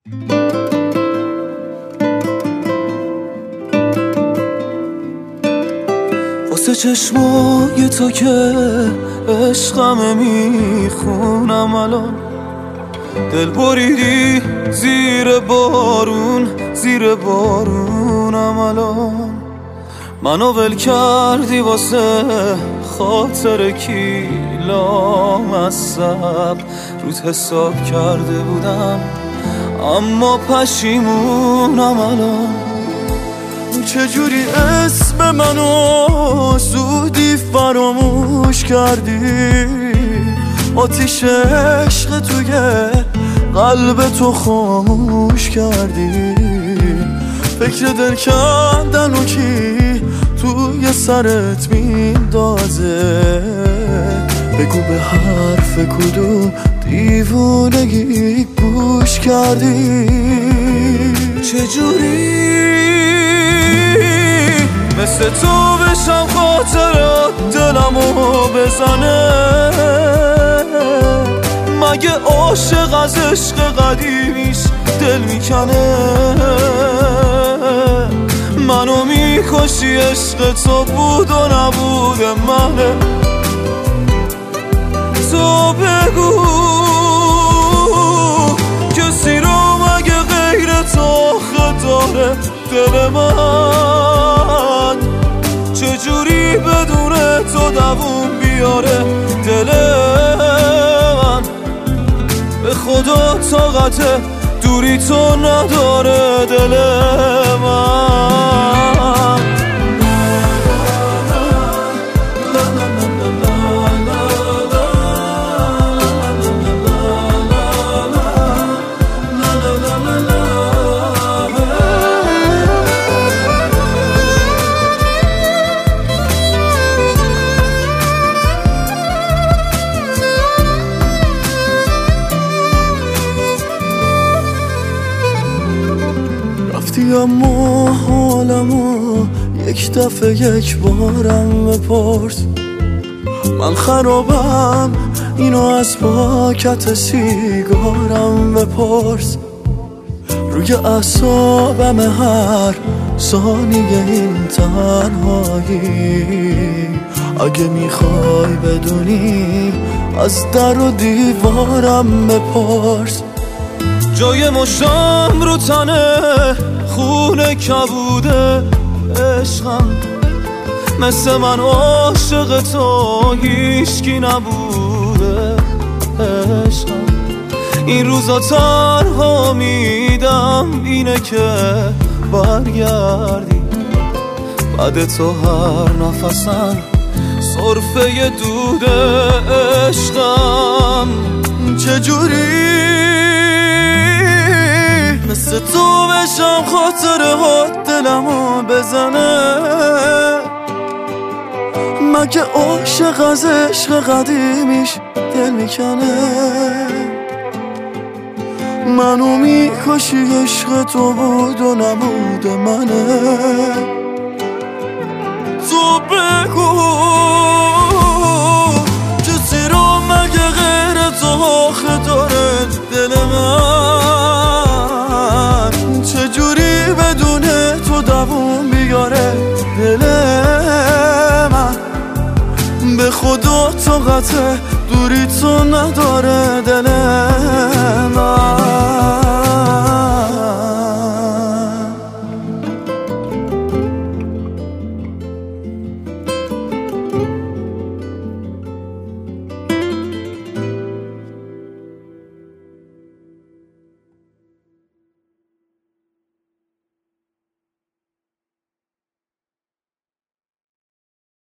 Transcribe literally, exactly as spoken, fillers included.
واسه چشمای تو که عشقمه میخونم الان، دل بریدی زیر بارون، زیر بارونم الان. منو ول کردی واسه خاطر کی لامصب، روت حساب کرده بودم اما پشیمونم الان. چجوری اسم منو زودی فراموش کردی، آتیش عشق توی قلب تو خاموش کردی. فکر دل کردن و کی توی سرت میندازه، بگو به حرف کدوم دیوونگی گوش کردی. چجوری مثل تو بشم خاطرات دلمو بزنه، مگه عاشق از عشق قدیمیش دل میکنه. منو میکشی عشق تو بود و نبود منه. تو بگو کسی رو مگه غیر تو آخه داره دل من، چجوری بدون تو دووم بیاره دل من. به خدا طاقت دوری تو نداره دل من. اما حالمو یک دفعه یک بارم بپرس، من خرابم اینو از پاکت سیگارم بپرس. روی اعصابم هر ثانیه این تنهایی، اگه میخوای بدونی از در و دیوارم بپرس. جای مشتم رو تنه خونه کبوده عشقم، مثل من عاشق تو هیچکی نبوده عشقم. این روزا تنها میدم اینه که برگردی، بعد تو هر نفسم صرفه دود عشقم. چجوری مثل تو بشم خاطرات دلمو بزنه، مگه عاشق از عشق قدیمیش دل میکنه. منو میکشی عشق تو بود و نبود منه. تو بگو کسی رو مگه غیر تو آخه داره دل من، چجوری بدون تو دووم بیاره دل من. به خدا طاقت دوری تو نداره دل